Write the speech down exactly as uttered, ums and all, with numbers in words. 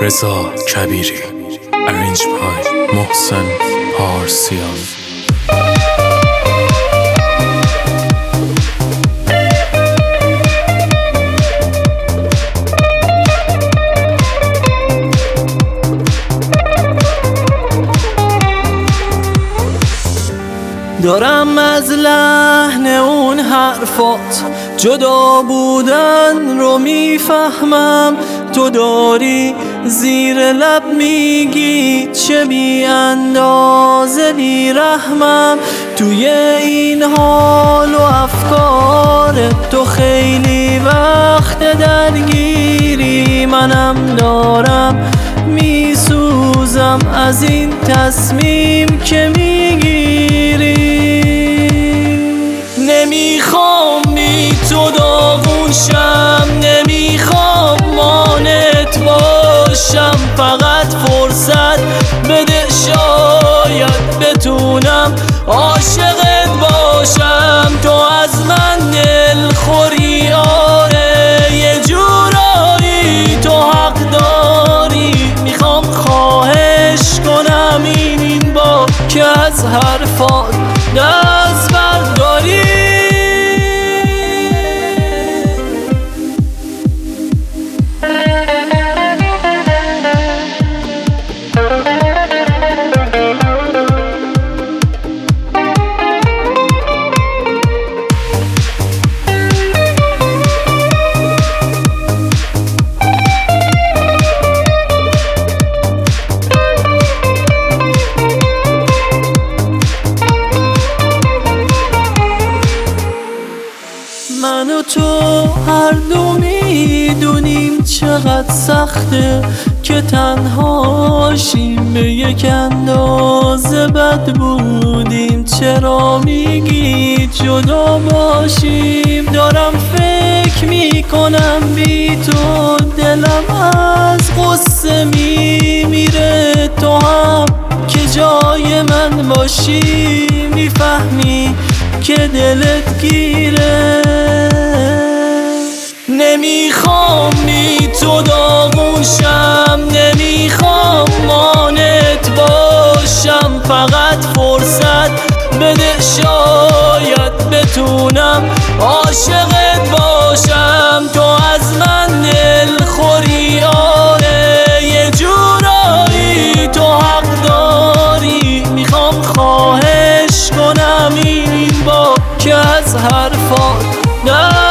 رضا کبیری. ارنج پای محسن پارسیان. دارم از لحن اون حرفات جدا بودن رو میفهمم، تو داری زیر لب میگی چه بی اندازه بی رحمم. توی این حال و افکار تو خیلی وقت درگیری، منم دارم میسوزم از این تصمیم که میگیری. نمیخوام بی تو داغون شم، نمیخوام مانت باشم، فقط فرصت بده شاید بتونم عاشقت باشم. تو از من دلخوری آره، یه جورایی تو حق داری، میخوام خواهش کنم این این با که از حرفات دست برداری. من و تو هر دو میدونیم چقدر سخته که تنهاشیم، به یک اندازه بد بودیم، چرا میگی جدا باشیم؟ دارم فکر میکنم بی تو دلم از غصه میمیره، تو هم که جای من باشی میفهمی که دلت گیره. نمیخوام بی تو داغون شم، نمیخوام مانت باشم، فقط فرصت بده شاید بتونم عاشقت باشم. تو از من دلخوری آره، یه جورایی تو حق داری، میخوام خواهش کنم این با که از حرفات نه